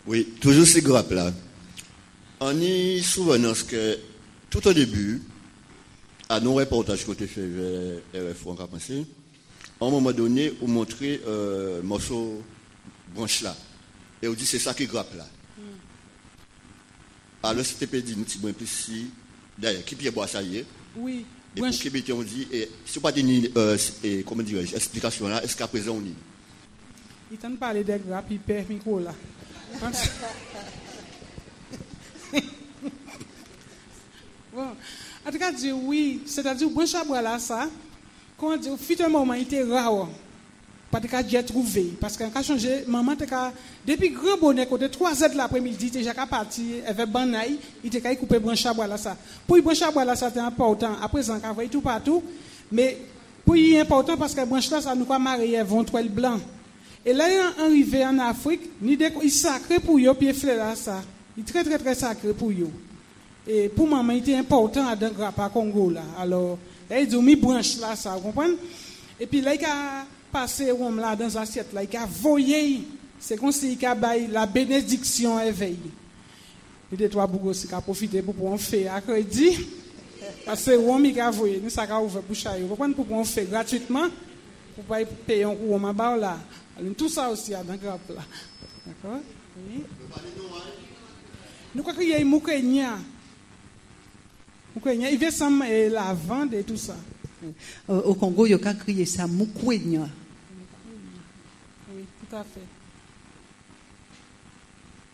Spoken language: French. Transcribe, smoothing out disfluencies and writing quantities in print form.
Oui, toujours ces grappes-là. On y souvenance que tout au début, à nos reportages côté fait RF, on a pensé, à un moment donné, on montrait morceau branche là. Et on dit c'est ça qui grappe là. Alors c'était pas dit, nous sommes plus si, d'ailleurs, qui peut boire ça y est. Oui. Et pour Québec, on dit, et si pas une comment dirais-je, explication là, est-ce qu'à présent on y? Il t'en parle des grappes, il perd micro là. Bon, en tout cas, dire oui, c'est-à-dire, bon chabois là, ça, quand on dit, au fut un moment, il était rare, pas de cas j'ai trouvé, parce qu'en cas changé, maman, depuis grand bonnet, côté 3h de l'après-midi, il était déjà parti, avec banaï, il était coupé bon chabois là, ça. Pour bon chabois là, ça, c'est important, à présent, quand vous tout partout, mais pour y est important, parce que branche là, ça nous a marié, vont toile blanc. Et là, il est arrivé en Afrique, il est sacré pour eux, puis il fait là, ça. Il est très, très, très sacré pour eux. Et pour maman, il était important à dans le Congo, là. Alors, là, il dit, mi branche là, ça, vous comprenez? Et puis là, il a passé rhum là dans l'assiette, là, il a voyé. C'est comme s'il a baillé la bénédiction éveillée. Il y a trois bougots qui ont profité pour pouvoir faire à crédit. Parce que rhum, il a voyé. Nous, ça a ouvert pour chayer. Vous comprenez? Pour pouvoir faire gratuitement. Pour pas payer un coup à bas là. Alors, tout ça aussi dans le grappe là. D'accord? Oui. Nous croyons qu'il y a une moukenya. Il veut s'en la vente et tout ça. Au Congo, il y a crié ça, Mukwenya. Oui, tout à fait.